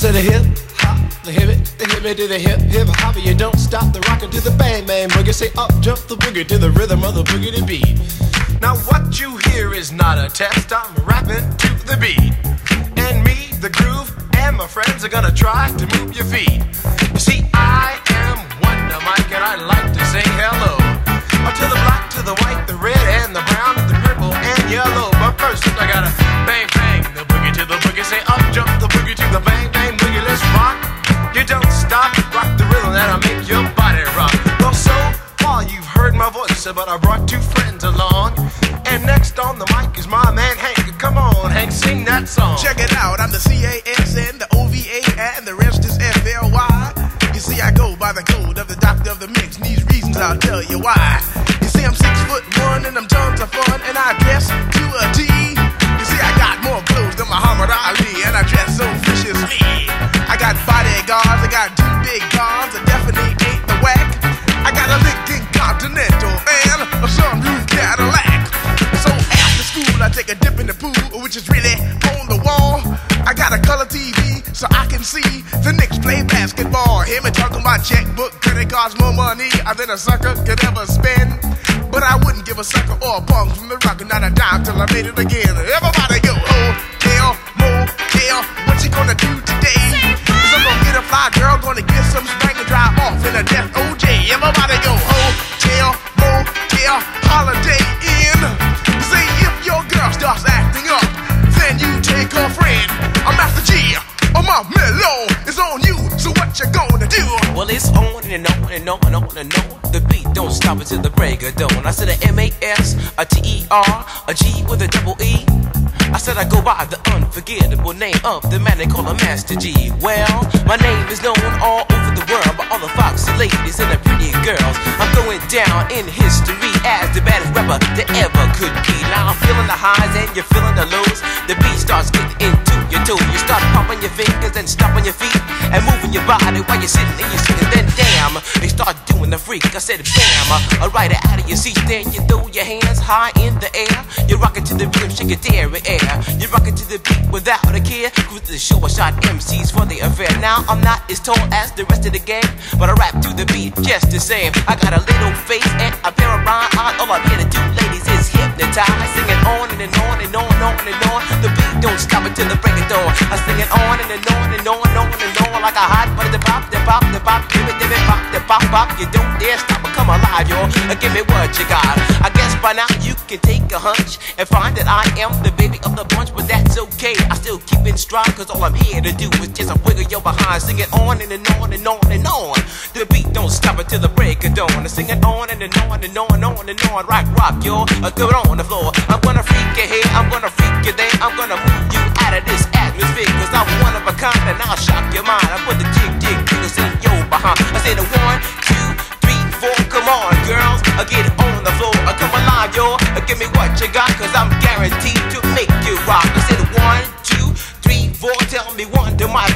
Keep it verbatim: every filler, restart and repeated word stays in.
said the hip hop, the hip it, the hip it to the hip hip hop. You don't stop the rockin' to the bang bang boogie. Say up jump the boogie to the rhythm of the boogie to beat. Now what you hear is not a test. I'm rapping to the beat, and me, the groove, and my friends are gonna try to move your feet. You see, I am Wonder Mike, and I like to say hello to the black, to the white, the red, and the brown, the purple, and yellow. But first, I gotta bang bang the boogie to the boogie. Say up jump the boogie to the bang bang boogie. Let's rock. You don't stop, rock the rhythm that'll make your body rock. Well, so far you've heard my voice, but I brought two friends along. And next on the mic is my man Hank. Come on, Hank, sing that song. Check it out, I'm the C A S N, the O V A, and the rest is F L Y. You see, I go by the code of the doctor of the mix, and these reasons I'll tell you why. You see, I'm six foot one, and I'm tons of fun, and I dress to a T. You see, I got more clothes than Muhammad Ali, and I dress so viciously. I got bodyguards, I got two big guns, I definitely ain't the whack. I got a Lincoln Continental and a sunroof Cadillac. So after school, I take a dip in the pool, which is really on the wall. I got a color T V so I can see the Knicks play basketball. Hear me talking about checkbook, credit cards, more money than a sucker could ever spend. But I wouldn't give a sucker or a punk from the rock, not a dime till I made it again. Everybody go, hotel, motel, what you gonna do today? Cause I'm gonna get a fly girl, gonna get some spank and drive off in a death O J. Everybody go, hotel, motel, holiday inn. Say if your girl starts acting up, then you take her friend. I'm Master G, or my mellow is on you, so what you gonna do? Well, it's on and on and on and on and on. The beat don't stop until the break of dawn. I said a M A S, a T E R, a G with a double E. I said I go by the unforgettable name of the man they call a Master G. Well, my name is known all over the world by all the foxy ladies and the pretty girls. I'm going down in history as the baddest rapper that ever could be. Now I'm feeling the highs and you're feeling the lows. The beat starts getting into your toe. You start pumping your fingers and stomping your feet and moving your body while you're sitting and you're sitting. Then damn, they start doing the freak. I said bam, I ride it out of your seat. Then you throw your hands high in the air. You're rocking to the rhythm, shake your dairy air. You're rocking to the beat without a care. Cruise to the show, I shot M Cs for the affair. Now I'm not as tall as the rest of the gang, but I rap to the beat just the same. I got a little face and a pair of rhyme eyes. All I'm here to do, ladies, is hypnotize. Singing on and, and on and on and on and on. The beat don't stop until the break of dawn. I sing it on and, and on and on and on and on like a hot butter. The pop, the pop, the pop, give it, give it, pop, the pop, pop. You don't dare stop or come alive, y'all. Give me what you got. I guess by now you can take a hunch and find that I am the baby of the bunch, but that's okay. I still keep it strong, cause all I'm here to do is just a wiggle your behind. Sing it on and, and on and on and on. The beat don't stop until the break of dawn. I sing it on and, and on and on and on and on. Rock, rock, y'all. I go on the floor. I'm gonna freak you here, I'm gonna freak you there. I'm gonna move you out of this atmosphere, cause I'm one of a kind and I'll shock your mind. I put the jig, jig, jiggles in your behind. I say the one, two, three, four. Come on, girls, I get on the floor. I come alive, y'all. Give me what you got, cause I'm guaranteed to make you rock. I said one, two, three, four. Tell me one to my